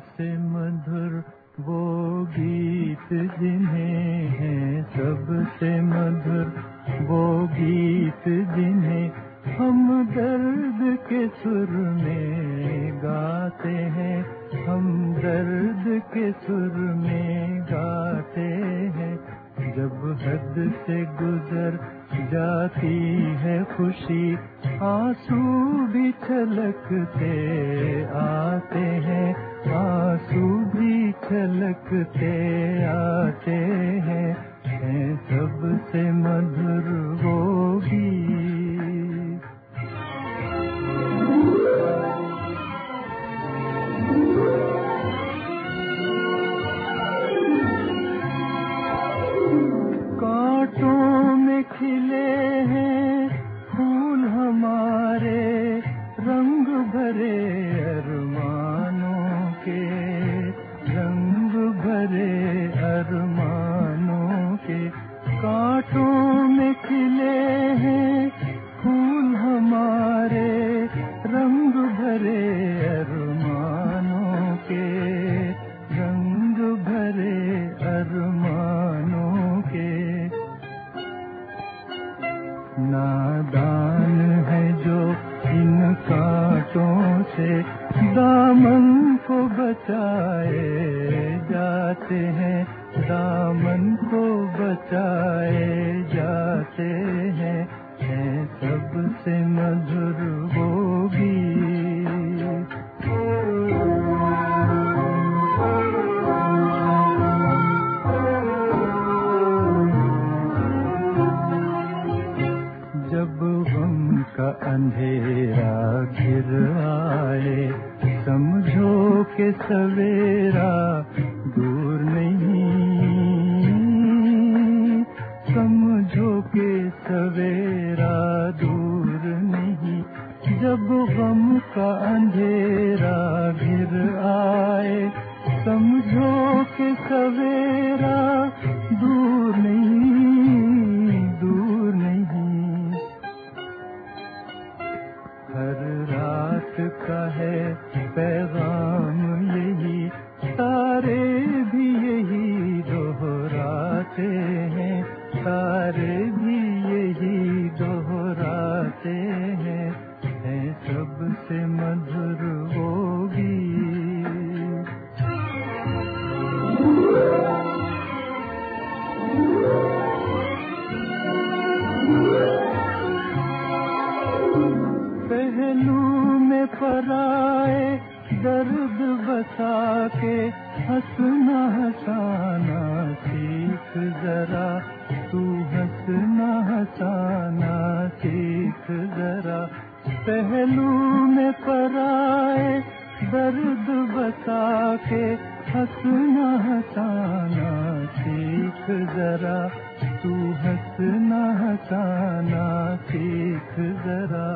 सबसे मधुर वो गीत जिन्हें हैं, सबसे मधुर वो गीत जिन्हें हम दर्द के सुर में गाते हैं, हम दर्द के सुर में गाते हैं। जब हद से गुजर जाती है खुशी, आंसू भी छलकते आते हैं, आंसू भी छलकते आते हैं। सबसे मधुर वो गीत। कांटों में खिले हैं फूल हमारे, रंग भरे अरमानों के, रंग भरे अरमानों के। कांटों में खिले हैं फूल हमारे, रंग भरे अरमानों के, रंग भरे अरमानों के। नादान है जो इन कांटों से दामन को बचाए जाते हैं, दामन को बचाए जाते हैं। सबसे मधुर वो गीत। जब गम का अंधेरा घिर आए, समझो कि सवेरा दूर नहीं, समझो कि सवेरा दूर नहीं। जब गम का अंधेरा घिर आए, समझो कि सवेरा दूर नहीं, दूर नहीं। हर रात का है पैगाम यही, तारे भी यही दोहराते हैं, तारे भी यही दोहराते हैं। सबसे मधुर वो गीत। पहलू में पराए दर्द बसा के, हंसना हंसाना सीख जरा, तू हंसना हंसाना सीख जरा। पहलू में पराए दर्द बसा के, हंसना हंसाना सीख जरा, तू हंसना हंसाना सीख जरा।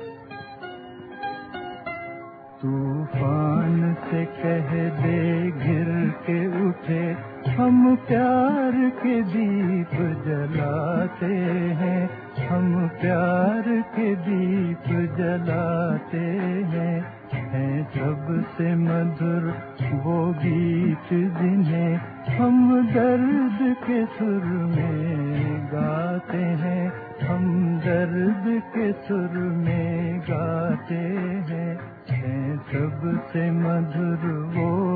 तूफान से कह दे घिर के उठे, हम प्यार के दीप जलाते हैं, हम प्यार के दीप जलाते हैं। सबसे मधुर वो गीत जिन्हें हम दर्द के सुर में गाते हैं, हम दर्द के सुर में गाते हैं। सबसे मधुर वो